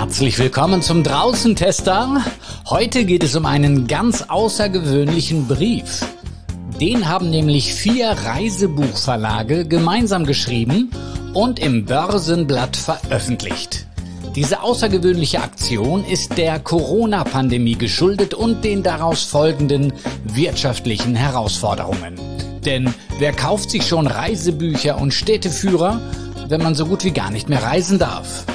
Herzlich willkommen zum Draußen-Tester. Heute geht es um einen ganz außergewöhnlichen Brief. Den haben nämlich 4 Reisebuchverlage gemeinsam geschrieben und im Börsenblatt veröffentlicht. Diese außergewöhnliche Aktion ist der Corona-Pandemie geschuldet und den daraus folgenden wirtschaftlichen Herausforderungen. Denn wer kauft sich schon Reisebücher und Städteführer, wenn man so gut wie gar nicht mehr reisen darf?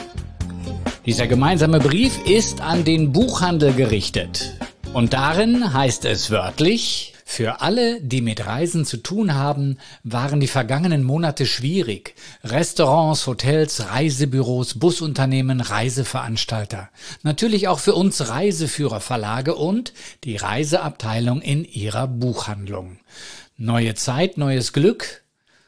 Dieser gemeinsame Brief ist an den Buchhandel gerichtet. Und darin heißt es wörtlich: Für alle, die mit Reisen zu tun haben, waren die vergangenen Monate schwierig. Restaurants, Hotels, Reisebüros, Busunternehmen, Reiseveranstalter. Natürlich auch für uns Reiseführerverlage und die Reiseabteilung in ihrer Buchhandlung. Neue Zeit, neues Glück?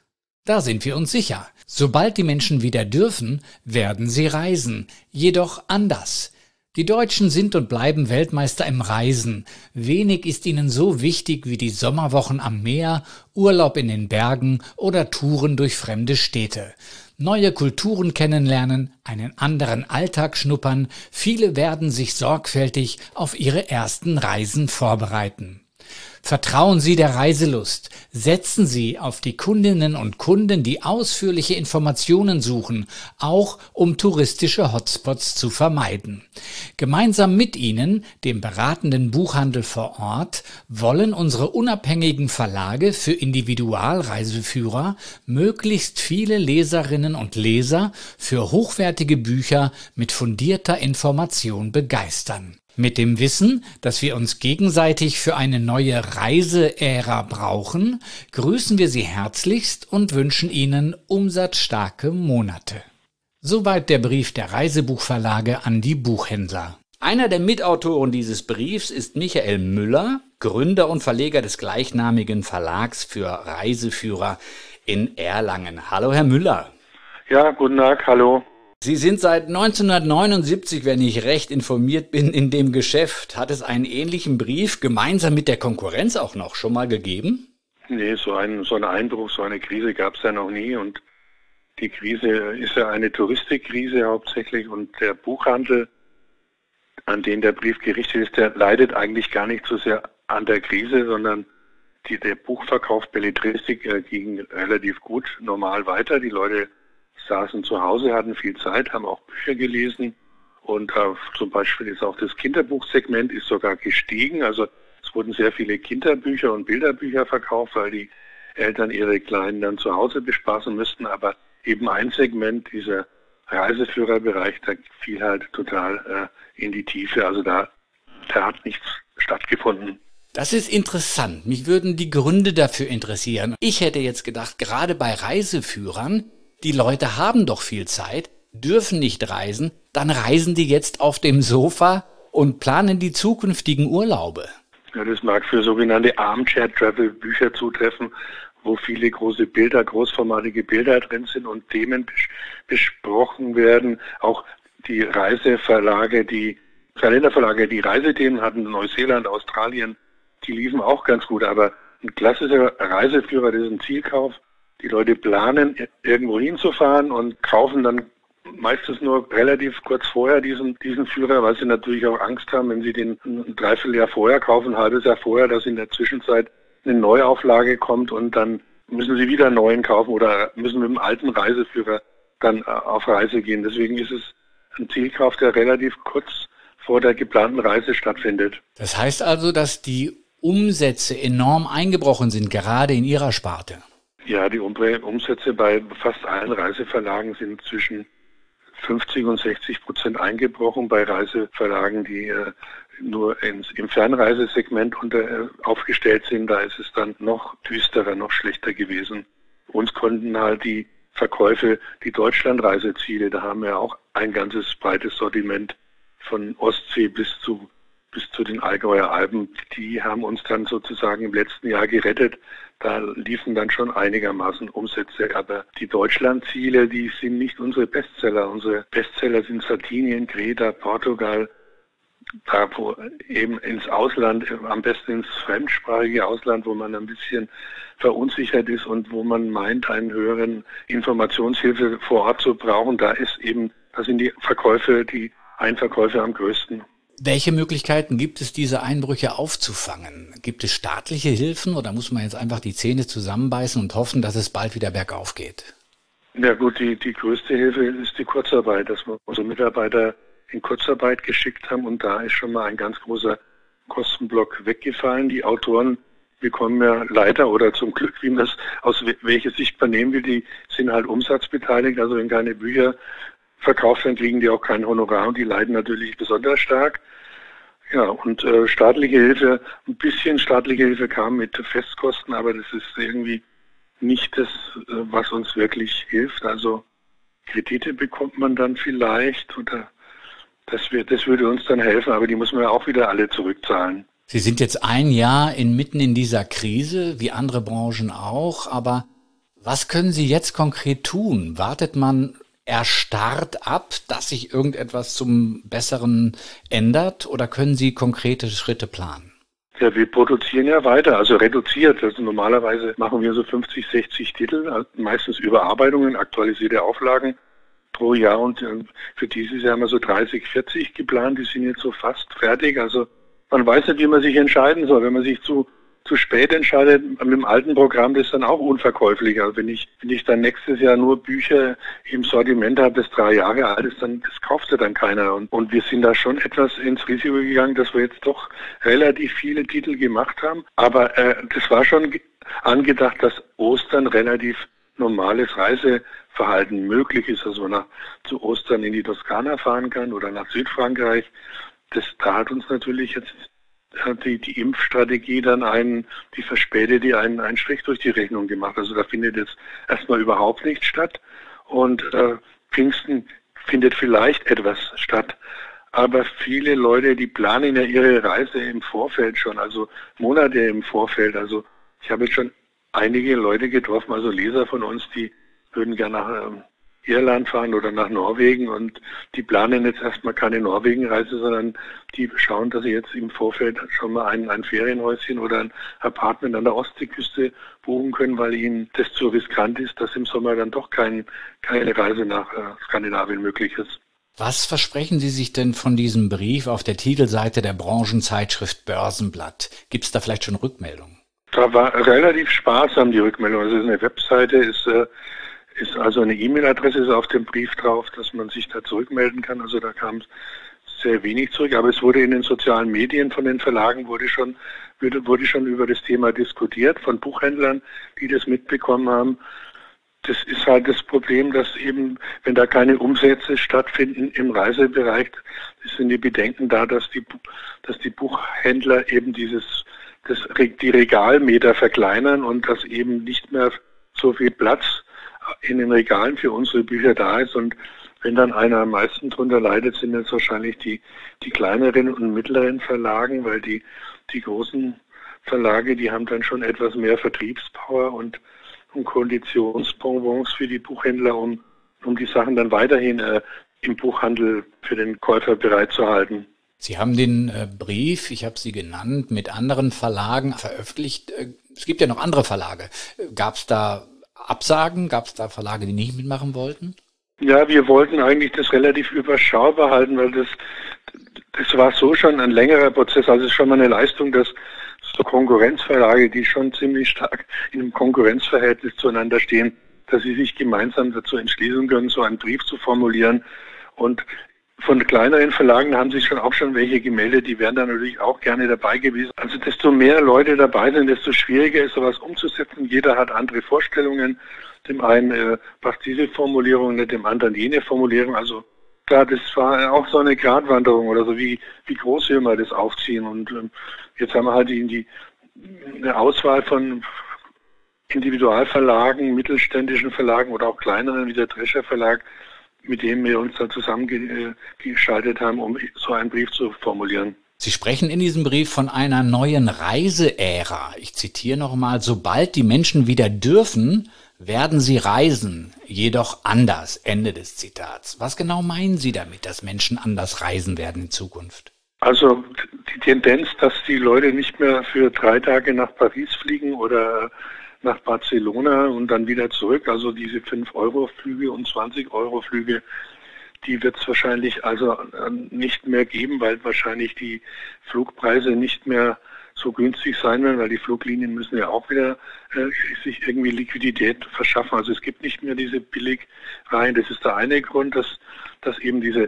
Da sind wir uns sicher. Sobald die Menschen wieder dürfen, werden sie reisen. Jedoch anders. Die Deutschen sind und bleiben Weltmeister im Reisen. Wenig ist ihnen so wichtig wie die Sommerwochen am Meer, Urlaub in den Bergen oder Touren durch fremde Städte. Neue Kulturen kennenlernen, einen anderen Alltag schnuppern. Viele werden sich sorgfältig auf ihre ersten Reisen vorbereiten. Vertrauen Sie der Reiselust. Setzen Sie auf die Kundinnen und Kunden, die ausführliche Informationen suchen, auch um touristische Hotspots zu vermeiden. Gemeinsam mit Ihnen, dem beratenden Buchhandel vor Ort, wollen unsere unabhängigen Verlage für Individualreiseführer möglichst viele Leserinnen und Leser für hochwertige Bücher mit fundierter Information begeistern. Mit dem Wissen, dass wir uns gegenseitig für eine neue Reiseära brauchen, grüßen wir Sie herzlichst und wünschen Ihnen umsatzstarke Monate. Soweit der Brief der Reisebuchverlage an die Buchhändler. Einer der Mitautoren dieses Briefs ist Michael Müller, Gründer und Verleger des gleichnamigen Verlags für Reiseführer in Erlangen. Hallo, Herr Müller. Ja, guten Tag, hallo. Sie sind seit 1979, wenn ich recht informiert bin, in dem Geschäft. Hat es einen ähnlichen Brief gemeinsam mit der Konkurrenz auch noch schon mal gegeben? Nee, so einen Einbruch, so eine Krise gab es ja noch nie. Und die Krise ist ja eine Touristikkrise hauptsächlich. Und der Buchhandel, an den der Brief gerichtet ist, der leidet eigentlich gar nicht so sehr an der Krise, sondern der Buchverkauf Belletristik ging relativ gut normal weiter. Die Leute saßen zu Hause, hatten viel Zeit, haben auch Bücher gelesen und zum Beispiel ist auch das Kinderbuchsegment ist sogar gestiegen. Also es wurden sehr viele Kinderbücher und Bilderbücher verkauft, weil die Eltern ihre Kleinen dann zu Hause bespaßen müssten. Aber eben ein Segment, dieser Reiseführerbereich, da fiel halt total in die Tiefe. Also da hat nichts stattgefunden. Das ist interessant. Mich würden die Gründe dafür interessieren. Ich hätte jetzt gedacht, gerade bei Reiseführern, die Leute haben doch viel Zeit, dürfen nicht reisen, dann reisen die jetzt auf dem Sofa und planen die zukünftigen Urlaube. Ja, das mag für sogenannte Armchair-Travel-Bücher zutreffen, wo viele große Bilder, großformatige Bilder drin sind und Themen besprochen werden. Auch die Reiseverlage, die Kalenderverlage, die Reisethemen hatten, Neuseeland, Australien, die liefen auch ganz gut. Aber ein klassischer Reiseführer, das ist ein Zielkauf. Die Leute planen, irgendwo hinzufahren und kaufen dann meistens nur relativ kurz vorher diesen Führer, weil sie natürlich auch Angst haben, wenn sie den ein Dreivierteljahr vorher kaufen, ein halbes Jahr vorher, dass in der Zwischenzeit eine Neuauflage kommt und dann müssen sie wieder einen neuen kaufen oder müssen mit dem alten Reiseführer dann auf Reise gehen. Deswegen ist es ein Zielkauf, der relativ kurz vor der geplanten Reise stattfindet. Das heißt also, dass die Umsätze enorm eingebrochen sind, gerade in Ihrer Sparte. Ja, die Umsätze bei fast allen Reiseverlagen sind zwischen 50% und 60% eingebrochen. Bei Reiseverlagen, die nur im Fernreisesegment aufgestellt sind, da ist es dann noch düsterer, noch schlechter gewesen. Uns konnten halt die Verkäufe, die Deutschlandreiseziele, da haben wir auch ein ganzes breites Sortiment von Ostsee bis zu den Allgäuer Alpen, die haben uns dann sozusagen im letzten Jahr gerettet. Da liefen dann schon einigermaßen Umsätze. Aber die Deutschlandziele, die sind nicht unsere Bestseller. Unsere Bestseller sind Sardinien, Kreta, Portugal, da wo eben ins Ausland, am besten ins fremdsprachige Ausland, wo man ein bisschen verunsichert ist und wo man meint, einen höheren Informationshilfe vor Ort zu brauchen. Da sind die Verkäufe, die Einverkäufe am größten. Welche Möglichkeiten gibt es, diese Einbrüche aufzufangen? Gibt es staatliche Hilfen oder muss man jetzt einfach die Zähne zusammenbeißen und hoffen, dass es bald wieder bergauf geht? Ja gut, die größte Hilfe ist die Kurzarbeit, dass wir unsere Mitarbeiter in Kurzarbeit geschickt haben und da ist schon mal ein ganz großer Kostenblock weggefallen. Die Autoren bekommen ja leider oder zum Glück, wie man es aus welcher Sicht man nehmen will, die sind halt umsatzbeteiligt, also wenn keine Bücher verkauft werden, kriegen die auch kein Honorar und die leiden natürlich besonders stark. Ja, und staatliche Hilfe, ein bisschen staatliche Hilfe kam mit Festkosten, aber das ist irgendwie nicht das, was uns wirklich hilft. Also Kredite bekommt man dann vielleicht oder das würde uns dann helfen, aber die muss man ja auch wieder alle zurückzahlen. Sie sind jetzt ein Jahr mitten in dieser Krise, wie andere Branchen auch, aber was können Sie jetzt konkret tun? Wartet man erstarrt ab, dass sich irgendetwas zum Besseren ändert oder können Sie konkrete Schritte planen? Ja, wir produzieren ja weiter, also reduziert. Also normalerweise machen wir so 50, 60 Titel, meistens Überarbeitungen, aktualisierte Auflagen pro Jahr und für dieses Jahr haben wir so 30, 40 geplant, die sind jetzt so fast fertig. Also man weiß nicht, wie man sich entscheiden soll. Wenn man sich zu spät entscheidet, mit dem alten Programm, das ist dann auch unverkäuflich. Also wenn ich dann nächstes Jahr nur Bücher im Sortiment habe, das 3 Jahre alt ist, dann das kauft ja dann keiner. Und wir sind da schon etwas ins Risiko gegangen, dass wir jetzt doch relativ viele Titel gemacht haben. Aber das war schon angedacht, dass Ostern relativ normales Reiseverhalten möglich ist, also man zu Ostern in die Toskana fahren kann oder nach Südfrankreich. Da hat uns natürlich jetzt die Impfstrategie dann die verspätete einen Strich durch die Rechnung gemacht. Also da findet jetzt erstmal überhaupt nichts statt und Pfingsten findet vielleicht etwas statt. Aber viele Leute, die planen ja ihre Reise im Vorfeld schon, also Monate im Vorfeld. Also ich habe jetzt schon einige Leute getroffen, also Leser von uns, die würden gerne nach Irland fahren oder nach Norwegen und die planen jetzt erstmal keine Norwegenreise, sondern die schauen, dass sie jetzt im Vorfeld schon mal ein Ferienhäuschen oder ein Apartment an der Ostseeküste buchen können, weil ihnen das zu riskant ist, dass im Sommer dann doch keine Reise nach Skandinavien möglich ist. Was versprechen Sie sich denn von diesem Brief auf der Titelseite der Branchenzeitschrift Börsenblatt? Gibt es da vielleicht schon Rückmeldungen? Da war relativ sparsam die Rückmeldung. Also es ist eine Webseite, ist also eine E-Mail-Adresse ist auf dem Brief drauf, dass man sich da zurückmelden kann. Also da kam sehr wenig zurück, aber es wurde in den sozialen Medien von den Verlagen wurde schon über das Thema diskutiert von Buchhändlern, die das mitbekommen haben. Das ist halt das Problem, dass eben, wenn da keine Umsätze stattfinden im Reisebereich, sind die Bedenken da, dass die Buchhändler eben die Regalmeter verkleinern und dass eben nicht mehr so viel Platz in den Regalen für unsere Bücher da ist. Und wenn dann einer am meisten drunter leidet, sind jetzt wahrscheinlich die kleineren und mittleren Verlagen, weil die großen Verlage, die haben dann schon etwas mehr Vertriebspower und Konditionsbonbons für die Buchhändler, um die Sachen dann weiterhin im Buchhandel für den Käufer bereitzuhalten. Sie haben den Brief, ich habe Sie genannt, mit anderen Verlagen veröffentlicht. Es gibt ja noch andere Verlage. Gab es da Absagen? Gab es da Verlage, die nicht mitmachen wollten? Ja, wir wollten eigentlich das relativ überschaubar halten, weil das war so schon ein längerer Prozess. Also es ist schon mal eine Leistung, dass so Konkurrenzverlage, die schon ziemlich stark in einem Konkurrenzverhältnis zueinander stehen, dass sie sich gemeinsam dazu entschließen können, so einen Brief zu formulieren. Und von kleineren Verlagen haben sich auch schon welche gemeldet, die wären dann natürlich auch gerne dabei gewesen. Also desto mehr Leute dabei sind, desto schwieriger ist sowas umzusetzen. Jeder hat andere Vorstellungen. Dem einen passt diese Formulierung nicht, dem anderen jene Formulierung. Also klar, das war auch so eine Gratwanderung oder so, wie groß will man das aufziehen. Und jetzt haben wir halt eine Auswahl von Individualverlagen, mittelständischen Verlagen oder auch kleineren wie der Drescher Verlag, mit dem wir uns da zusammengeschaltet haben, um so einen Brief zu formulieren. Sie sprechen in diesem Brief von einer neuen Reiseära. Ich zitiere nochmal: Sobald die Menschen wieder dürfen, werden sie reisen, jedoch anders. Ende des Zitats. Was genau meinen Sie damit, dass Menschen anders reisen werden in Zukunft? Also die Tendenz, dass die Leute nicht mehr für 3 Tage nach Paris fliegen oder nach Barcelona und dann wieder zurück, also diese 5-Euro-Flüge und 20-Euro-Flüge, Die wird es wahrscheinlich also nicht mehr geben, weil wahrscheinlich die Flugpreise nicht mehr so günstig sein werden, weil die Fluglinien müssen ja auch wieder sich irgendwie Liquidität verschaffen. Also es gibt nicht mehr diese Billigreihen. Das ist der eine Grund, dass eben diese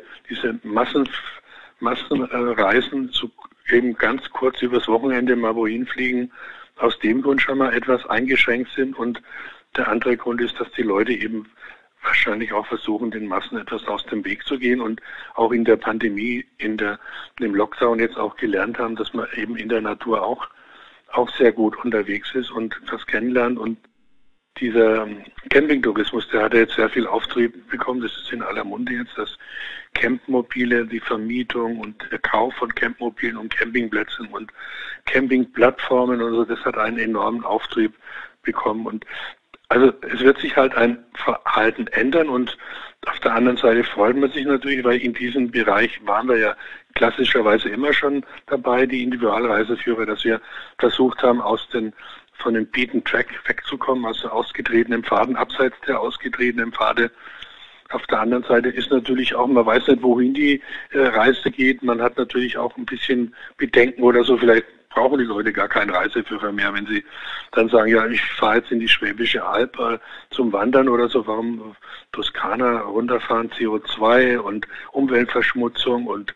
Massenreisen zu eben ganz kurz übers Wochenende mal wohin fliegen, aus dem Grund schon mal etwas eingeschränkt sind. Und der andere Grund ist, dass die Leute eben wahrscheinlich auch versuchen, den Massen etwas aus dem Weg zu gehen und auch in der Pandemie, im Lockdown jetzt auch gelernt haben, dass man eben in der Natur auch sehr gut unterwegs ist und das kennenlernt. Und dieser Campingtourismus, der hat jetzt sehr viel Auftrieb bekommen. Das ist in aller Munde jetzt, das Campmobile, die Vermietung und der Kauf von Campmobilen und Campingplätzen und Campingplattformen und so, das hat einen enormen Auftrieb bekommen. Und also es wird sich halt ein Verhalten ändern und auf der anderen Seite freut man sich natürlich, weil in diesem Bereich waren wir ja klassischerweise immer schon dabei, die Individualreiseführer, dass wir versucht haben, von dem Beaten Track wegzukommen, also ausgetretenen Pfaden, abseits der ausgetretenen Pfade. Auf der anderen Seite ist natürlich auch, man weiß nicht, wohin die Reise geht. Man hat natürlich auch ein bisschen Bedenken oder so, vielleicht brauchen die Leute gar keinen Reiseführer mehr, wenn sie dann sagen, ja, ich fahre jetzt in die Schwäbische Alb zum Wandern oder so, warum Toskana runterfahren, CO2 und Umweltverschmutzung und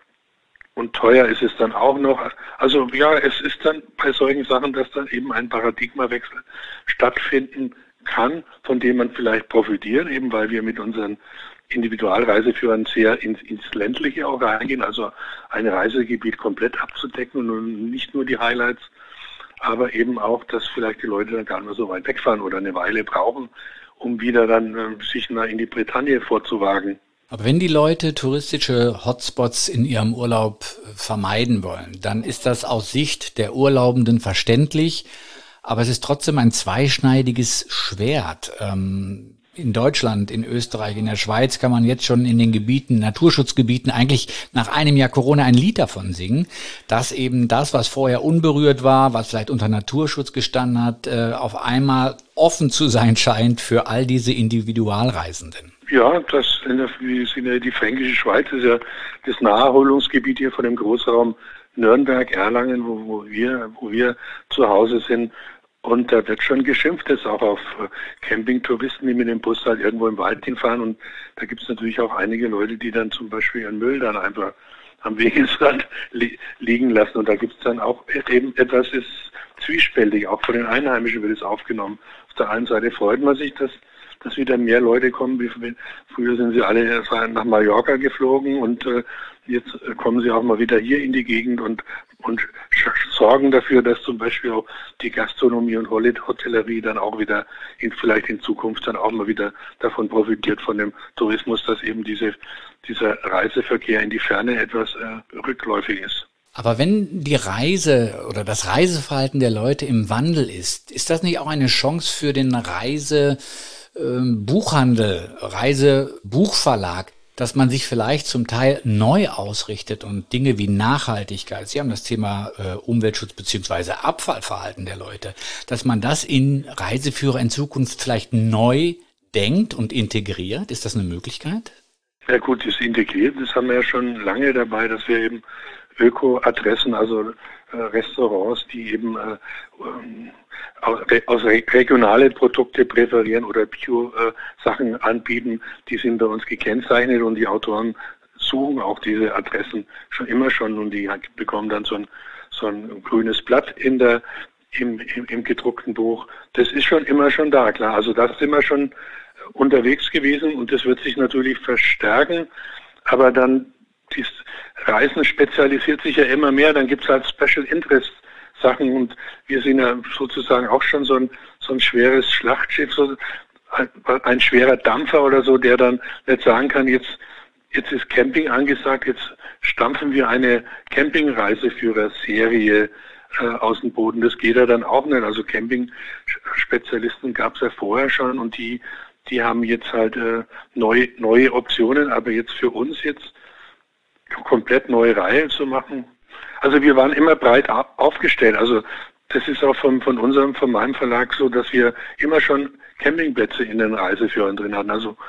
teuer ist es dann auch noch. Also ja, es ist dann bei solchen Sachen, dass dann eben ein Paradigmawechsel stattfinden kann, von dem man vielleicht profitiert, eben weil wir mit unseren Individualreiseführern sehr ins Ländliche auch reingehen, also ein Reisegebiet komplett abzudecken und nicht nur die Highlights, aber eben auch, dass vielleicht die Leute dann gar nicht mehr so weit wegfahren oder eine Weile brauchen, um wieder dann sich in die Bretagne vorzuwagen. Aber wenn die Leute touristische Hotspots in ihrem Urlaub vermeiden wollen, dann ist das aus Sicht der Urlaubenden verständlich, aber es ist trotzdem ein zweischneidiges Schwert. In Deutschland, in Österreich, in der Schweiz kann man jetzt schon in den Gebieten, Naturschutzgebieten eigentlich nach einem Jahr Corona ein Lied davon singen, dass eben das, was vorher unberührt war, was vielleicht unter Naturschutz gestanden hat, auf einmal offen zu sein scheint für all diese Individualreisenden. Ja, die Fränkische Schweiz ist ja das Naherholungsgebiet hier von dem Großraum Nürnberg, Erlangen, wo wir zu Hause sind. Und da wird schon geschimpft jetzt auch auf Campingtouristen, die mit dem Bus halt irgendwo im Wald hinfahren. Und da gibt es natürlich auch einige Leute, die dann zum Beispiel ihren Müll dann einfach am Wegesrand liegen lassen. Und da gibt es dann auch eben etwas, ist zwiespältig. Auch von den Einheimischen wird es aufgenommen. Auf der einen Seite freut man sich, dass wieder mehr Leute kommen. Früher sind sie alle nach Mallorca geflogen und jetzt kommen sie auch mal wieder hier in die Gegend und sorgen dafür, dass zum Beispiel auch die Gastronomie und Hotellerie dann auch wieder vielleicht in Zukunft dann auch mal wieder davon profitiert, von dem Tourismus, dass eben dieser Reiseverkehr in die Ferne etwas rückläufig ist. Aber wenn die Reise oder das Reiseverhalten der Leute im Wandel ist das nicht auch eine Chance für den Buchhandel, Reisebuchverlag, dass man sich vielleicht zum Teil neu ausrichtet und Dinge wie Nachhaltigkeit, Sie haben das Thema Umweltschutz bzw. Abfallverhalten der Leute, dass man das in Reiseführer in Zukunft vielleicht neu denkt und integriert? Ist das eine Möglichkeit? Ja gut, das integriert, das haben wir ja schon lange dabei, dass wir eben Öko-Adressen, also Restaurants, die eben aus regionale Produkte präferieren oder Bio-Sachen anbieten, die sind bei uns gekennzeichnet und die Autoren suchen auch diese Adressen schon und die bekommen dann so ein grünes Blatt im gedruckten Buch. Das ist immer schon da, klar. Also das sind wir schon unterwegs gewesen und das wird sich natürlich verstärken, aber dann das Reisen spezialisiert sich ja immer mehr, dann gibt es halt Special Interest Sachen und wir sind ja sozusagen auch schon so ein schweres Schlachtschiff, so ein schwerer Dampfer oder so, der dann nicht sagen kann, jetzt ist Camping angesagt, jetzt stampfen wir eine Campingreiseführer-Serie aus dem Boden. Das geht ja dann auch nicht. Also Camping-Spezialisten gab es ja vorher schon und die haben jetzt halt neue Optionen, aber jetzt für uns jetzt komplett neue Reihe zu machen. Also wir waren immer breit aufgestellt. Also das ist auch von meinem Verlag so, dass wir immer schon Campingplätze in den Reiseführern drin hatten. Also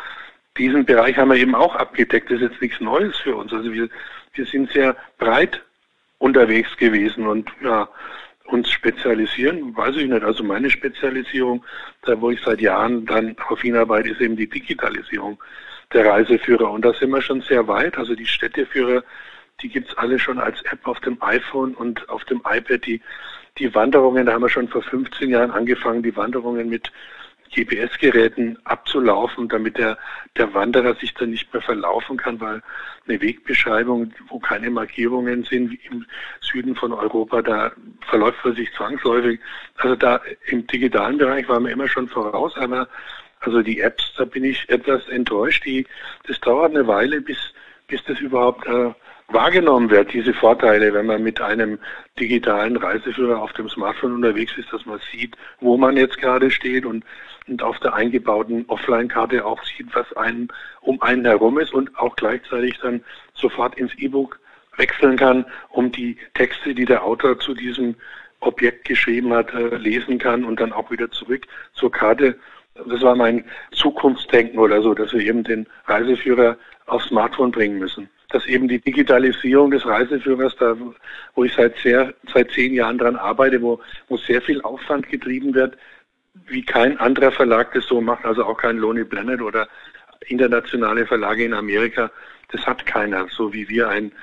Diesen Bereich haben wir eben auch abgedeckt. Das ist jetzt nichts Neues für uns. Also wir sind sehr breit unterwegs gewesen und ja, uns spezialisieren, weiß ich nicht. Also meine Spezialisierung, da wo ich seit Jahren dann darauf hinarbeite, ist eben die Digitalisierung der Reiseführer. Und da sind wir schon sehr weit. Also die Städteführer, die gibt's alle schon als App auf dem iPhone und auf dem iPad. Die Wanderungen, da haben wir schon vor 15 Jahren angefangen, die Wanderungen mit GPS-Geräten abzulaufen, damit der Wanderer sich dann nicht mehr verlaufen kann, weil eine Wegbeschreibung, wo keine Markierungen sind, wie im Süden von Europa, da verläuft man sich zwangsläufig. Also da im digitalen Bereich waren wir immer schon voraus, aber also die Apps, da bin ich etwas enttäuscht. Das dauert eine Weile, bis das überhaupt wahrgenommen wird, diese Vorteile, wenn man mit einem digitalen Reiseführer auf dem Smartphone unterwegs ist, dass man sieht, wo man jetzt gerade steht und auf der eingebauten Offline-Karte auch sieht, was um einen herum ist und auch gleichzeitig dann sofort ins E-Book wechseln kann, um die Texte, die der Autor zu diesem Objekt geschrieben hat, lesen kann und dann auch wieder zurück zur Karte. Das war mein Zukunftsdenken oder so, dass wir eben den Reiseführer aufs Smartphone bringen müssen. Dass eben die Digitalisierung des Reiseführers, da wo ich seit 10 Jahren dran arbeite, wo sehr viel Aufwand getrieben wird, wie kein anderer Verlag das so macht, also auch kein Lonely Planet oder internationale Verlage in Amerika, das hat keiner, so wie wir einen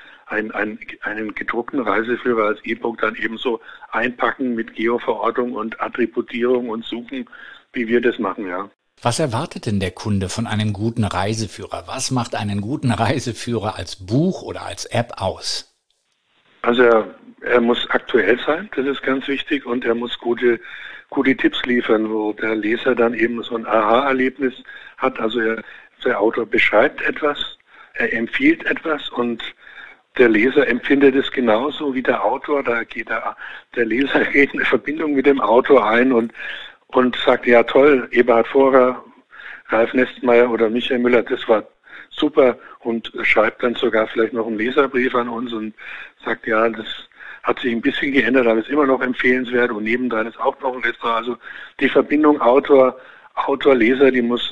gedruckten Reiseführer als E-Book dann ebenso einpacken mit Geoverortung und Attributierung und Suchen, wie wir das machen, ja. Was erwartet denn der Kunde von einem guten Reiseführer? Was macht einen guten Reiseführer als Buch oder als App aus? Also er muss aktuell sein, das ist ganz wichtig, und er muss gute Tipps liefern, wo der Leser dann eben so ein Aha-Erlebnis hat. Also der Autor beschreibt etwas, er empfiehlt etwas und der Leser empfindet es genauso wie der Autor. Da geht der Leser geht eine Verbindung mit dem Autor ein und sagt, ja toll, Eberhard Vorer, Ralf Nestmeier oder Michael Müller, das war super, und schreibt dann sogar vielleicht noch einen Leserbrief an uns und sagt, ja, das hat sich ein bisschen geändert, aber ist immer noch empfehlenswert, und nebendran ist auch noch ein Restaurant. Also die Verbindung Autor-Leser, die muss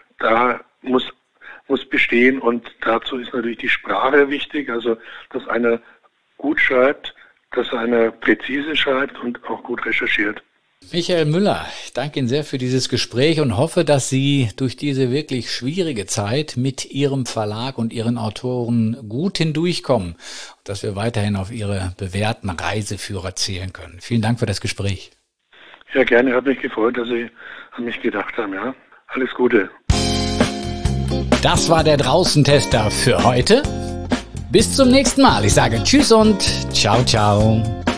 bestehen, und dazu ist natürlich die Sprache wichtig, also dass einer gut schreibt, dass einer präzise schreibt und auch gut recherchiert. Michael Müller, ich danke Ihnen sehr für dieses Gespräch und hoffe, dass Sie durch diese wirklich schwierige Zeit mit Ihrem Verlag und Ihren Autoren gut hindurchkommen und dass wir weiterhin auf Ihre bewährten Reiseführer zählen können. Vielen Dank für das Gespräch. Ja, gerne. Hat mich gefreut, dass Sie an mich gedacht haben. Ja, alles Gute. Das war der Draußentester für heute. Bis zum nächsten Mal. Ich sage Tschüss und ciao, ciao.